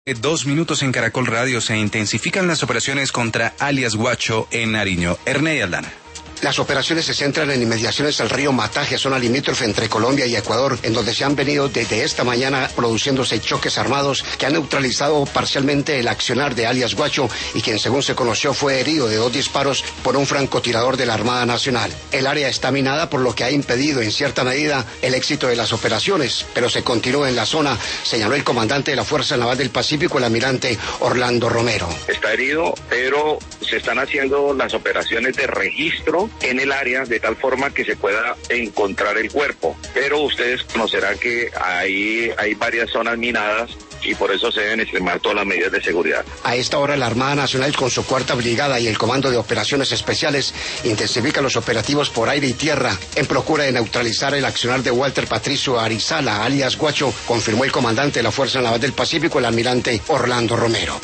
2 minutos en Caracol Radio. Se intensifican las operaciones contra alias Guacho en Nariño. Ernei Aldana. Las operaciones se centran en inmediaciones al río Mataje, zona limítrofe entre Colombia y Ecuador, en donde se han venido desde esta mañana produciéndose choques armados que han neutralizado parcialmente el accionar de alias Guacho y quien, según se conoció, fue herido de 2 disparos por un francotirador de la Armada Nacional. El área está minada, por lo que ha impedido en cierta medida el éxito de las operaciones, pero se continúa en la zona, señaló el comandante de la Fuerza Naval del Pacífico, el almirante Orlando Romero. Está herido, pero se están haciendo las operaciones de registro en el área de tal forma que se pueda encontrar el cuerpo, pero ustedes conocerán que hay varias zonas minadas y por eso se deben extremar todas las medidas de seguridad. A esta hora la Armada Nacional con su 4ª Brigada y el Comando de Operaciones Especiales intensifican los operativos por aire y tierra en procura de neutralizar el accionar de Walter Patricio Arizala, alias Guacho, confirmó el comandante de la Fuerza Naval del Pacífico, el almirante Orlando Romero.